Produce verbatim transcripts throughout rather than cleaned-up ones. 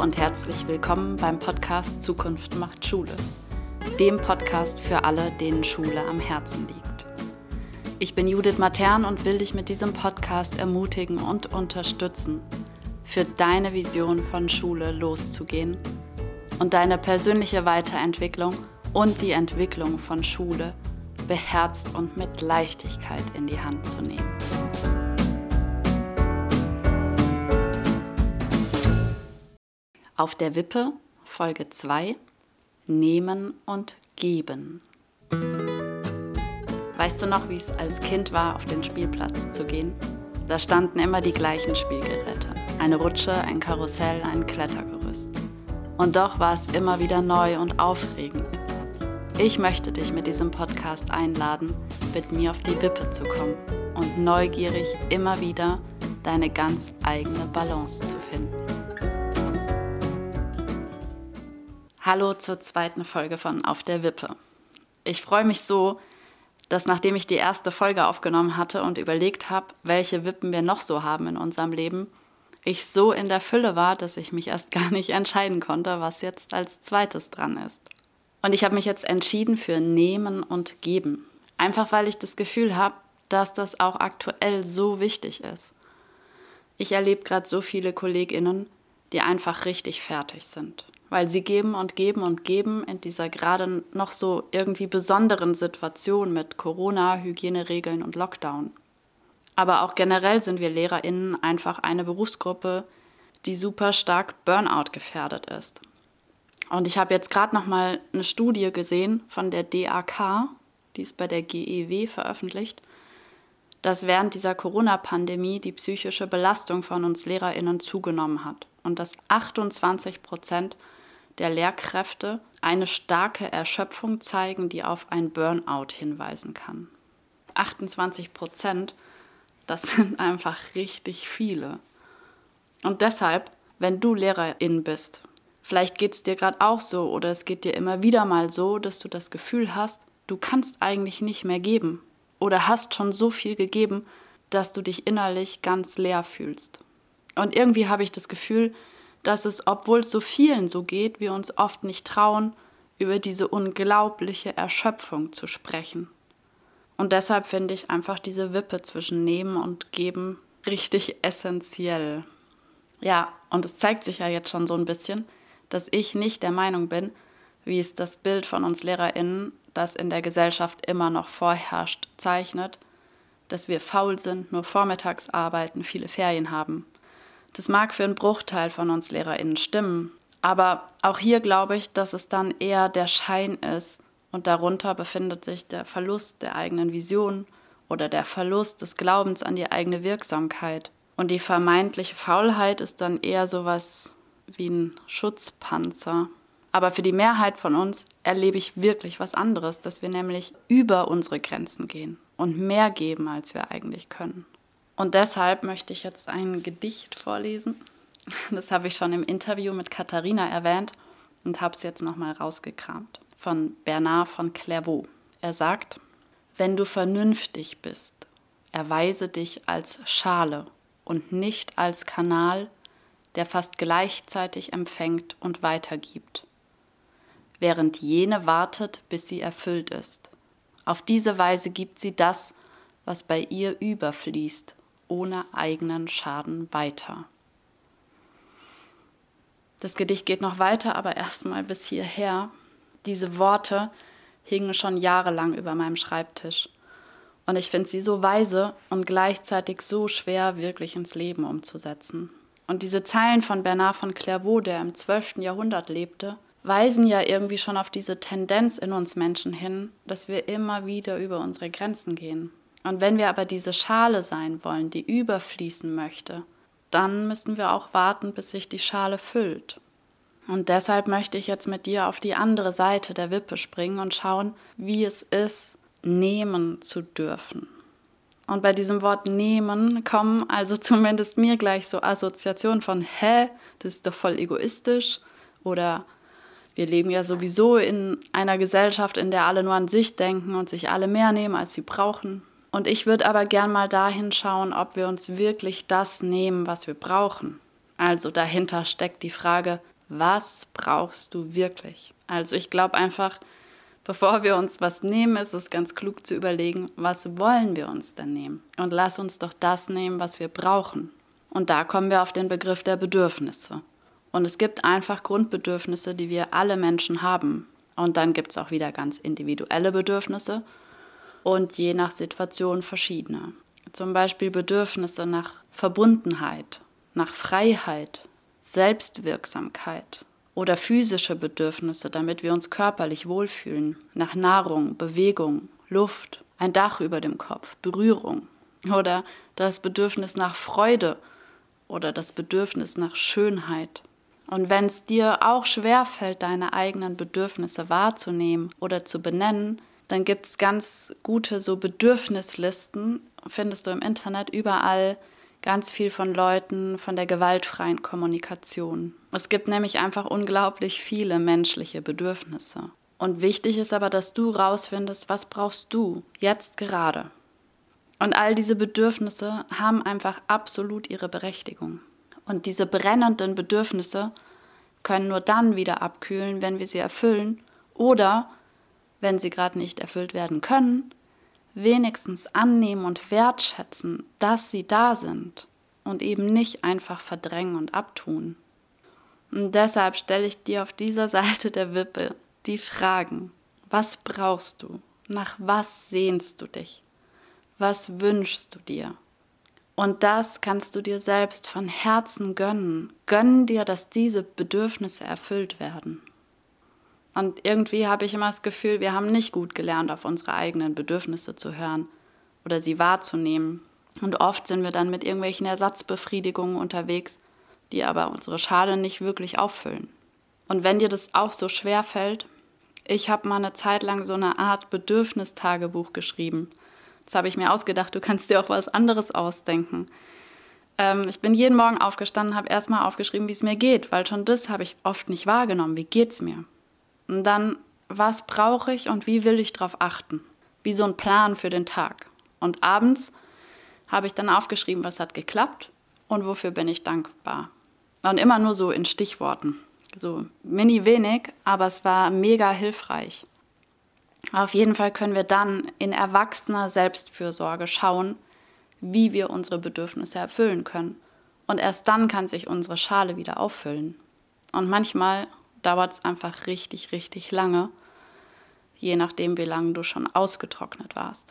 und herzlich willkommen beim Podcast Zukunft macht Schule, dem Podcast für alle, denen Schule am Herzen liegt. Ich bin Judith Matern und will dich mit diesem Podcast ermutigen und unterstützen, für deine Vision von Schule loszugehen und deine persönliche Weiterentwicklung und die Entwicklung von Schule beherzt und mit Leichtigkeit in die Hand zu nehmen. Auf der Wippe, Folge zwei, Nehmen und Geben. Weißt du noch, wie es als Kind war, auf den Spielplatz zu gehen? Da standen immer die gleichen Spielgeräte. Eine Rutsche, ein Karussell, ein Klettergerüst. Und doch war es immer wieder neu und aufregend. Ich möchte dich mit diesem Podcast einladen, mit mir auf die Wippe zu kommen und neugierig immer wieder deine ganz eigene Balance zu finden. Hallo zur zweiten Folge von Auf der Wippe. Ich freue mich so, dass nachdem ich die erste Folge aufgenommen hatte und überlegt habe, welche Wippen wir noch so haben in unserem Leben, ich so in der Fülle war, dass ich mich erst gar nicht entscheiden konnte, was jetzt als zweites dran ist. Und ich habe mich jetzt entschieden für Nehmen und Geben. Einfach weil ich das Gefühl habe, dass das auch aktuell so wichtig ist. Ich erlebe gerade so viele KollegInnen, die einfach richtig fertig sind. Weil sie geben und geben und geben in dieser gerade noch so irgendwie besonderen Situation mit Corona, Hygieneregeln und Lockdown. Aber auch generell sind wir LehrerInnen einfach eine Berufsgruppe, die super stark Burnout gefährdet ist. Und ich habe jetzt gerade noch mal eine Studie gesehen von der D A K, die ist bei der G E W veröffentlicht, dass während dieser Corona-Pandemie die psychische Belastung von uns LehrerInnen zugenommen hat und dass achtundzwanzig Prozent der Lehrkräfte eine starke Erschöpfung zeigen, die auf ein Burnout hinweisen kann. achtundzwanzig Prozent, das sind einfach richtig viele. Und deshalb, wenn du Lehrerin bist, vielleicht geht es dir gerade auch so oder es geht dir immer wieder mal so, dass du das Gefühl hast, du kannst eigentlich nicht mehr geben oder hast schon so viel gegeben, dass du dich innerlich ganz leer fühlst. Und irgendwie habe ich das Gefühl, dass es, obwohl es so vielen so geht, wir uns oft nicht trauen, über diese unglaubliche Erschöpfung zu sprechen. Und deshalb finde ich einfach diese Wippe zwischen Nehmen und Geben richtig essentiell. Ja, und es zeigt sich ja jetzt schon so ein bisschen, dass ich nicht der Meinung bin, wie es das Bild von uns LehrerInnen, das in der Gesellschaft immer noch vorherrscht, zeichnet, dass wir faul sind, nur vormittags arbeiten, viele Ferien haben. Das mag für einen Bruchteil von uns LehrerInnen stimmen, aber auch hier glaube ich, dass es dann eher der Schein ist und darunter befindet sich der Verlust der eigenen Vision oder der Verlust des Glaubens an die eigene Wirksamkeit. Und die vermeintliche Faulheit ist dann eher sowas wie ein Schutzpanzer. Aber für die Mehrheit von uns erlebe ich wirklich was anderes, dass wir nämlich über unsere Grenzen gehen und mehr geben, als wir eigentlich können. Und deshalb möchte ich jetzt ein Gedicht vorlesen. Das habe ich schon im Interview mit Katharina erwähnt und habe es jetzt nochmal rausgekramt. Von Bernard von Clairvaux. Er sagt: Wenn du vernünftig bist, erweise dich als Schale und nicht als Kanal, der fast gleichzeitig empfängt und weitergibt, während jene wartet, bis sie erfüllt ist. Auf diese Weise gibt sie das, was bei ihr überfließt, ohne eigenen Schaden weiter. Das Gedicht geht noch weiter, aber erstmal bis hierher. Diese Worte hingen schon jahrelang über meinem Schreibtisch. Und ich finde sie so weise und gleichzeitig so schwer, wirklich ins Leben umzusetzen. Und diese Zeilen von Bernard von Clairvaux, der im zwölften Jahrhundert lebte, weisen ja irgendwie schon auf diese Tendenz in uns Menschen hin, dass wir immer wieder über unsere Grenzen gehen. Und wenn wir aber diese Schale sein wollen, die überfließen möchte, dann müssen wir auch warten, bis sich die Schale füllt. Und deshalb möchte ich jetzt mit dir auf die andere Seite der Wippe springen und schauen, wie es ist, nehmen zu dürfen. Und bei diesem Wort nehmen kommen also zumindest mir gleich so Assoziationen von, hä, das ist doch voll egoistisch, oder wir leben ja sowieso in einer Gesellschaft, in der alle nur an sich denken und sich alle mehr nehmen, als sie brauchen. Und ich würde aber gern mal dahin schauen, ob wir uns wirklich das nehmen, was wir brauchen. Also dahinter steckt die Frage, Was brauchst du wirklich? Also ich glaube einfach, bevor wir uns was nehmen, ist es ganz klug zu überlegen, was wollen wir uns denn nehmen? Und lass uns doch das nehmen, was wir brauchen. Und da kommen wir auf den Begriff der Bedürfnisse. Und es gibt einfach Grundbedürfnisse, die wir alle Menschen haben. Und dann gibt es auch wieder ganz individuelle Bedürfnisse und je nach Situation verschiedene. Zum Beispiel Bedürfnisse nach Verbundenheit, nach Freiheit, Selbstwirksamkeit oder physische Bedürfnisse, damit wir uns körperlich wohlfühlen, nach Nahrung, Bewegung, Luft, ein Dach über dem Kopf, Berührung oder das Bedürfnis nach Freude oder das Bedürfnis nach Schönheit. Und wenn es dir auch schwerfällt, deine eigenen Bedürfnisse wahrzunehmen oder zu benennen, dann gibt es ganz gute so Bedürfnislisten, findest du im Internet überall, ganz viel von Leuten, von der gewaltfreien Kommunikation. Es gibt nämlich einfach unglaublich viele menschliche Bedürfnisse. Und wichtig ist aber, dass du rausfindest, was brauchst du jetzt gerade. Und all diese Bedürfnisse haben einfach absolut ihre Berechtigung. Und diese brennenden Bedürfnisse können nur dann wieder abkühlen, wenn wir sie erfüllen oder, wenn sie gerade nicht erfüllt werden können, wenigstens annehmen und wertschätzen, dass sie da sind und eben nicht einfach verdrängen und abtun. Und deshalb stelle ich dir auf dieser Seite der Wippe die Fragen: Was brauchst du? Nach was sehnst du dich? Was wünschst du dir? Und das kannst du dir selbst von Herzen gönnen. Gönn dir, dass diese Bedürfnisse erfüllt werden. Und irgendwie habe ich immer das Gefühl, wir haben nicht gut gelernt, auf unsere eigenen Bedürfnisse zu hören oder sie wahrzunehmen. Und oft sind wir dann mit irgendwelchen Ersatzbefriedigungen unterwegs, die aber unsere Schale nicht wirklich auffüllen. Und wenn dir das auch so schwer fällt, ich habe mal eine Zeit lang so eine Art Bedürfnistagebuch geschrieben. Das habe ich mir ausgedacht, du kannst dir auch was anderes ausdenken. Ähm, ich bin jeden Morgen aufgestanden, habe erstmal aufgeschrieben, wie es mir geht, weil schon das habe ich oft nicht wahrgenommen. Wie geht's mir? Und dann, was brauche ich und wie will ich darauf achten? Wie so ein Plan für den Tag. Und abends habe ich dann aufgeschrieben, was hat geklappt und wofür bin ich dankbar. Und immer nur so in Stichworten. So mini wenig, aber es war mega hilfreich. Auf jeden Fall können wir dann in erwachsener Selbstfürsorge schauen, wie wir unsere Bedürfnisse erfüllen können. Und erst dann kann sich unsere Schale wieder auffüllen. Und manchmal dauert es einfach richtig, richtig lange, je nachdem, wie lange du schon ausgetrocknet warst.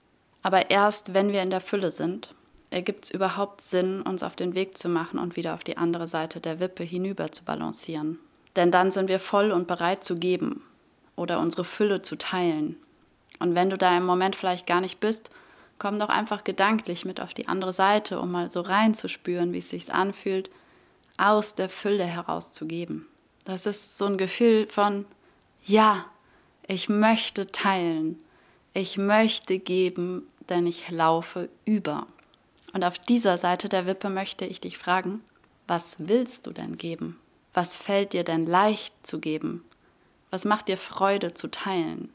Aber erst wenn wir in der Fülle sind, ergibt es überhaupt Sinn, uns auf den Weg zu machen und wieder auf die andere Seite der Wippe hinüber zu balancieren. Denn dann sind wir voll und bereit zu geben oder unsere Fülle zu teilen. Und wenn du da im Moment vielleicht gar nicht bist, komm doch einfach gedanklich mit auf die andere Seite, um mal so reinzuspüren, wie es sich anfühlt, aus der Fülle heraus zu geben. Das ist so ein Gefühl von, ja, ich möchte teilen, ich möchte geben, denn ich laufe über. Und auf dieser Seite der Wippe möchte ich dich fragen, was willst du denn geben? Was fällt dir denn leicht zu geben? Was macht dir Freude zu teilen?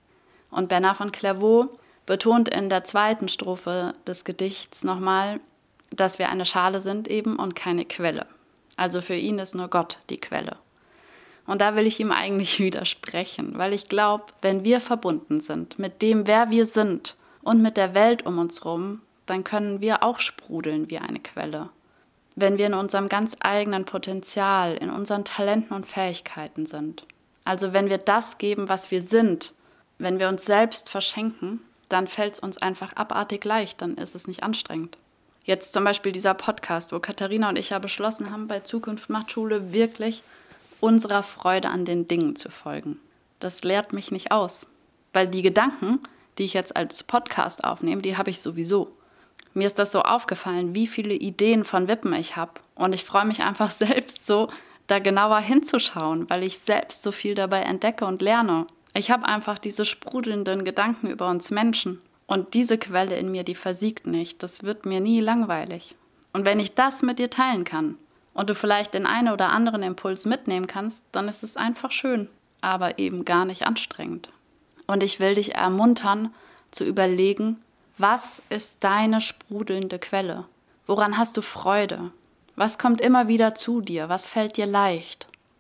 Und Bernard von Clairvaux betont in der zweiten Strophe des Gedichts nochmal, dass wir eine Schale sind eben und keine Quelle. Also für ihn ist nur Gott die Quelle. Und da will ich ihm eigentlich widersprechen, weil ich glaube, wenn wir verbunden sind mit dem, wer wir sind und mit der Welt um uns herum, dann können wir auch sprudeln wie eine Quelle. Wenn wir in unserem ganz eigenen Potenzial, in unseren Talenten und Fähigkeiten sind. Also wenn wir das geben, was wir sind, wenn wir uns selbst verschenken, dann fällt es uns einfach abartig leicht, dann ist es nicht anstrengend. Jetzt zum Beispiel dieser Podcast, wo Katharina und ich ja beschlossen haben, bei Zukunft macht Schule wirklich unserer Freude an den Dingen zu folgen. Das lehrt mich nicht aus, weil die Gedanken, die ich jetzt als Podcast aufnehme, die habe ich sowieso. Mir ist das so aufgefallen, wie viele Ideen von Wippen ich habe. Und ich freue mich einfach selbst so, da genauer hinzuschauen, weil ich selbst so viel dabei entdecke und lerne. Ich habe einfach diese sprudelnden Gedanken über uns Menschen. Und diese Quelle in mir, die versiegt nicht. Das wird mir nie langweilig. Und wenn ich das mit dir teilen kann und du vielleicht den einen oder anderen Impuls mitnehmen kannst, dann ist es einfach schön, aber eben gar nicht anstrengend. Und ich will dich ermuntern, zu überlegen, was ist deine sprudelnde Quelle? Woran hast du Freude? Was kommt immer wieder zu dir? Was fällt dir leicht?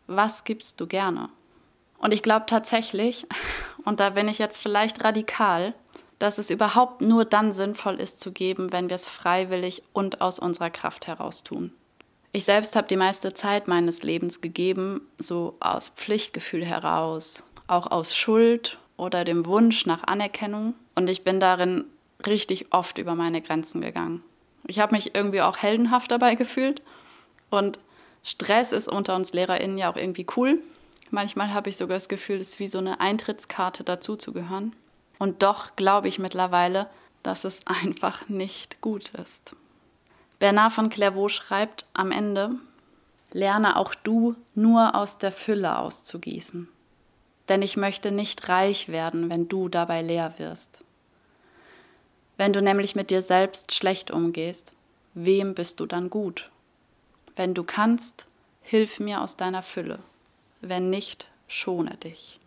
Was gibst du gerne? Und ich glaube tatsächlich, und da bin ich jetzt vielleicht radikal, dass es überhaupt nur dann sinnvoll ist zu geben, wenn wir es freiwillig und aus unserer Kraft heraus tun. Ich selbst habe die meiste Zeit meines Lebens gegeben, so aus Pflichtgefühl heraus, auch aus Schuld oder dem Wunsch nach Anerkennung. Und ich bin darin richtig oft über meine Grenzen gegangen. Ich habe mich irgendwie auch heldenhaft dabei gefühlt. Und Stress ist unter uns LehrerInnen ja auch irgendwie cool. Manchmal habe ich sogar das Gefühl, es ist wie so eine Eintrittskarte dazu zu gehören. Und doch glaube ich mittlerweile, dass es einfach nicht gut ist. Bernard von Clairvaux schreibt am Ende: Lerne auch du nur aus der Fülle auszugießen. Denn ich möchte nicht reich werden, wenn du dabei leer wirst. Wenn du nämlich mit dir selbst schlecht umgehst, wem bist du dann gut? Wenn du kannst, hilf mir aus deiner Fülle. Wenn nicht, schone dich.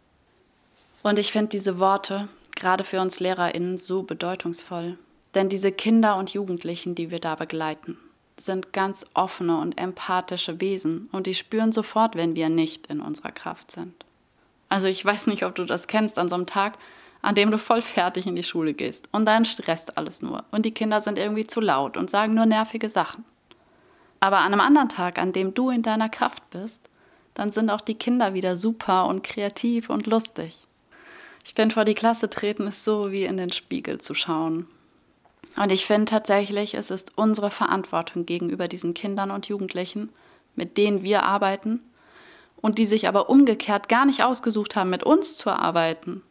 Und ich finde diese Worte, gerade für uns LehrerInnen, so bedeutungsvoll. Denn diese Kinder und Jugendlichen, die wir da begleiten, sind ganz offene und empathische Wesen und die spüren sofort, wenn wir nicht in unserer Kraft sind. Also ich weiß nicht, ob du das kennst, an so einem Tag, an dem du voll fertig in die Schule gehst und dann stresst alles nur und die Kinder sind irgendwie zu laut und sagen nur nervige Sachen. Aber an einem anderen Tag, an dem du in deiner Kraft bist, dann sind auch die Kinder wieder super und kreativ und lustig. Ich finde, vor die Klasse treten ist so wie in den Spiegel zu schauen. Und ich finde tatsächlich, es ist unsere Verantwortung gegenüber diesen Kindern und Jugendlichen, mit denen wir arbeiten und die sich aber umgekehrt gar nicht ausgesucht haben, mit uns zu arbeiten.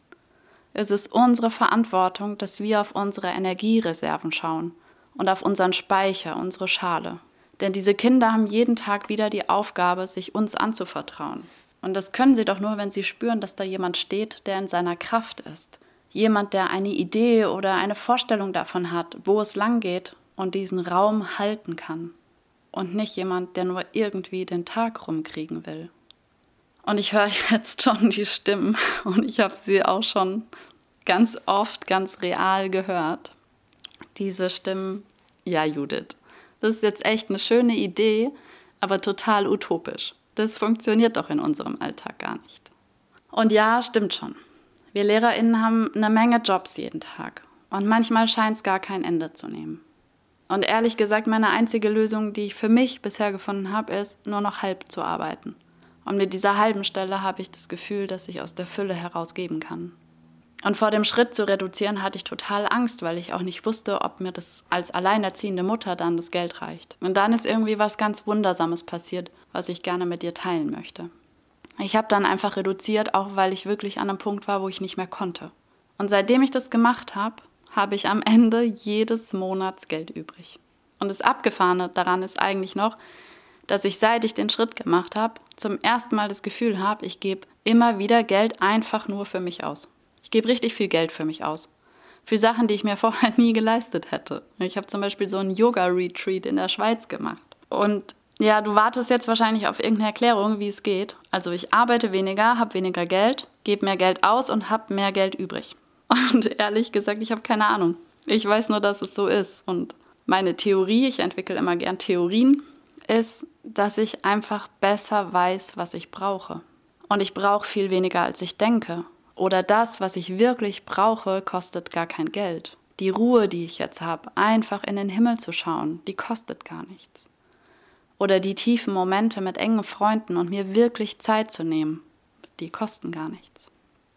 Es ist unsere Verantwortung, dass wir auf unsere Energiereserven schauen und auf unseren Speicher, unsere Schale. Denn diese Kinder haben jeden Tag wieder die Aufgabe, sich uns anzuvertrauen. Und das können sie doch nur, wenn sie spüren, dass da jemand steht, der in seiner Kraft ist. Jemand, der eine Idee oder eine Vorstellung davon hat, wo es lang geht und diesen Raum halten kann. Und nicht jemand, der nur irgendwie den Tag rumkriegen will. Und ich höre jetzt schon die Stimmen und ich habe sie auch schon ganz oft, ganz real gehört. Diese Stimmen: Ja, Judith, das ist jetzt echt eine schöne Idee, aber total utopisch. Das funktioniert doch in unserem Alltag gar nicht. Und ja, stimmt schon. Wir LehrerInnen haben eine Menge Jobs jeden Tag. Und manchmal scheint es gar kein Ende zu nehmen. Und ehrlich gesagt, meine einzige Lösung, die ich für mich bisher gefunden habe, ist, nur noch halb zu arbeiten. Und mit dieser halben Stelle habe ich das Gefühl, dass ich aus der Fülle heraus geben kann. Und vor dem Schritt zu reduzieren hatte ich total Angst, weil ich auch nicht wusste, ob mir das als alleinerziehende Mutter dann das Geld reicht. Und dann ist irgendwie was ganz Wundersames passiert, was ich gerne mit dir teilen möchte. Ich habe dann einfach reduziert, auch weil ich wirklich an einem Punkt war, wo ich nicht mehr konnte. Und seitdem ich das gemacht habe, habe ich am Ende jedes Monats Geld übrig. Und das Abgefahrene daran ist eigentlich noch, dass ich, seit ich den Schritt gemacht habe, zum ersten Mal das Gefühl habe, ich gebe immer wieder Geld einfach nur für mich aus. Ich gebe richtig viel Geld für mich aus. Für Sachen, die ich mir vorher nie geleistet hätte. Ich habe zum Beispiel so einen Yoga-Retreat in der Schweiz gemacht. Und ja, du wartest jetzt wahrscheinlich auf irgendeine Erklärung, wie es geht. Also ich arbeite weniger, habe weniger Geld, gebe mehr Geld aus und habe mehr Geld übrig. Und ehrlich gesagt, ich habe keine Ahnung. Ich weiß nur, dass es so ist. Und meine Theorie, ich entwickle immer gern Theorien, ist, dass ich einfach besser weiß, was ich brauche. Und ich brauche viel weniger, als ich denke. Oder das, was ich wirklich brauche, kostet gar kein Geld. Die Ruhe, die ich jetzt habe, einfach in den Himmel zu schauen, die kostet gar nichts. Oder die tiefen Momente mit engen Freunden und mir wirklich Zeit zu nehmen, die kosten gar nichts.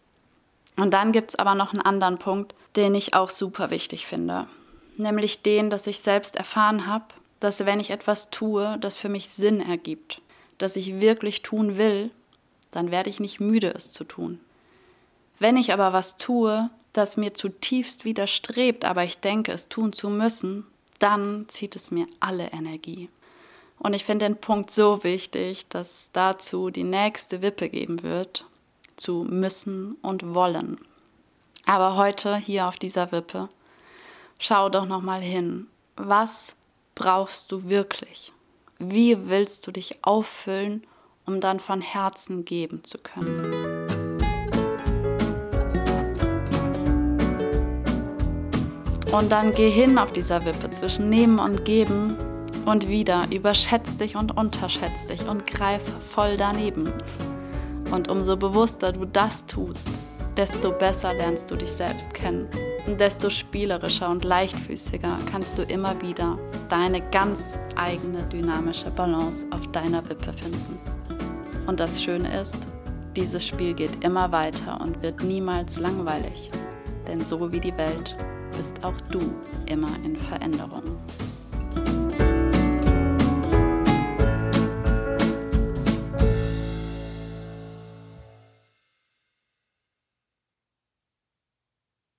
Und dann gibt es aber noch einen anderen Punkt, den ich auch super wichtig finde. Nämlich den, dass ich selbst erfahren habe, dass wenn ich etwas tue, das für mich Sinn ergibt, das ich wirklich tun will, dann werde ich nicht müde, es zu tun. Wenn ich aber was tue, das mir zutiefst widerstrebt, aber ich denke, es tun zu müssen, dann zieht es mir alle Energie. Und ich finde den Punkt so wichtig, dass dazu die nächste Wippe geben wird, zu müssen und wollen. Aber heute, hier auf dieser Wippe, schau doch nochmal hin. Was brauchst du wirklich? Wie willst du dich auffüllen, um dann von Herzen geben zu können? Und dann geh hin auf dieser Wippe zwischen Nehmen und Geben Und wieder überschätz dich und unterschätz dich und greif voll daneben. Und umso bewusster du das tust, desto besser lernst du dich selbst kennen. Und desto spielerischer und leichtfüßiger kannst du immer wieder deine ganz eigene dynamische Balance auf deiner Wippe finden. Und das Schöne ist, dieses Spiel geht immer weiter und wird niemals langweilig. Denn so wie die Welt bist auch du immer in Veränderung.